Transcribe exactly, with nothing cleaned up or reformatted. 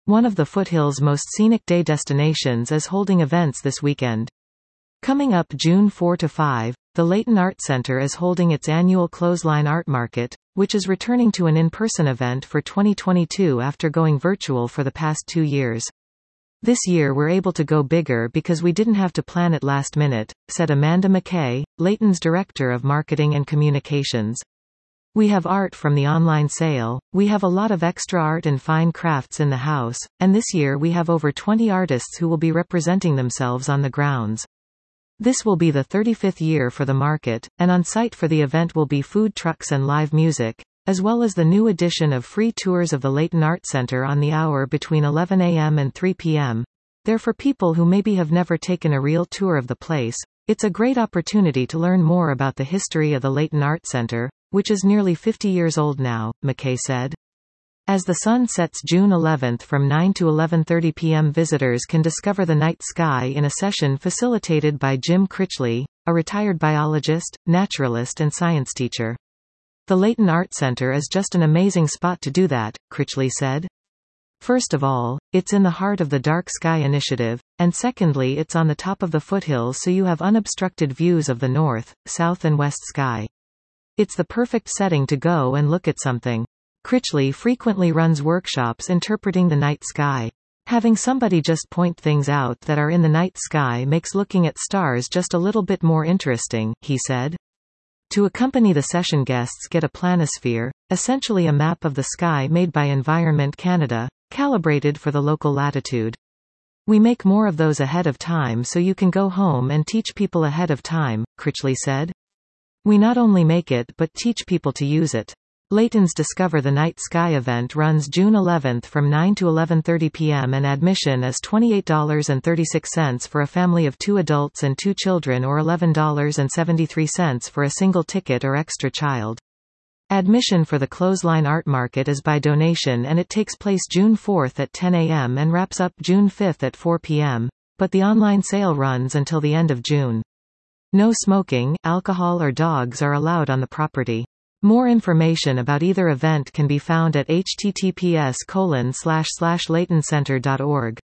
One of the foothills' most scenic day destinations is holding events this weekend. Coming up June fourth to fifth, the Layton Art Center is holding its annual Clothesline Art Market, which is returning to an in-person event for twenty twenty-two after going virtual for the past two years. This year we're able to go bigger because we didn't have to plan it last minute, said Amanda McKay, Layton's Director of Marketing and Communications. We have art from the online sale, we have a lot of extra art and fine crafts in the house, and this year we have over twenty artists who will be representing themselves on the grounds. This will be the thirty-fifth year for the market, and on site for the event will be food trucks and live music, as well as the new addition of free tours of the Layton Art Center on the hour between eleven a m and three p m They're for people who maybe have never taken a real tour of the place. It's a great opportunity to learn more about the history of the Layton Art Center, which is nearly fifty years old now, McKay said. As the sun sets June eleventh from nine to eleven thirty p m visitors can discover the night sky in a session facilitated by Jim Critchley, a retired biologist, naturalist and science teacher. The Layton Art Center is just an amazing spot to do that, Critchley said. First of all, it's in the heart of the Dark Sky Initiative, and secondly it's on the top of the foothills so you have unobstructed views of the north, south and west sky. It's the perfect setting to go and look at something. Critchley frequently runs workshops interpreting the night sky. Having somebody just point things out that are in the night sky makes looking at stars just a little bit more interesting, he said. To accompany the session, guests get a planisphere, essentially a map of the sky made by Environment Canada, calibrated for the local latitude. We make more of those ahead of time so you can go home and teach people ahead of time, Critchley said. We not only make it but teach people to use it. Layton's Discover the Night Sky event runs June eleventh from nine to eleven thirty p m and admission is twenty-eight dollars and thirty-six cents for a family of two adults and two children or eleven dollars and seventy-three cents for a single ticket or extra child. Admission for the Clothesline Art Market is by donation and it takes place June fourth at ten a m and wraps up June fifth at four p m, but the online sale runs until the end of June. No smoking, alcohol or dogs are allowed on the property. More information about either event can be found at h t t p s colon slash slash layton center dot org.